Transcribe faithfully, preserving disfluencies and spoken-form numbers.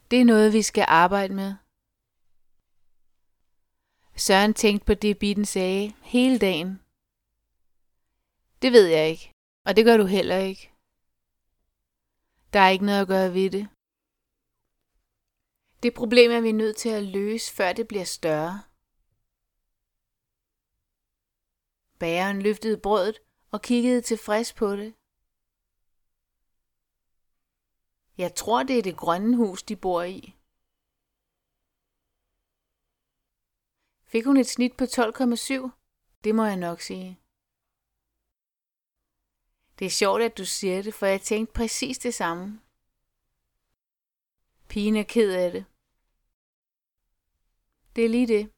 Det er noget, vi skal arbejde med. Søren tænkte på det, Bitten sagde, hele dagen. Det ved jeg ikke, og det gør du heller ikke. Der er ikke noget at gøre ved det. Det problem er vi nødt til at løse, før det bliver større. Bageren løftede brødet og kiggede tilfreds på det. Jeg tror, det er det grønne hus, de bor i. Fik hun et snit på tolv komma syv? Det må jeg nok sige. Det er sjovt, at du siger det, for jeg tænkte præcis det samme. Pigen er ked af det. Det er lige det.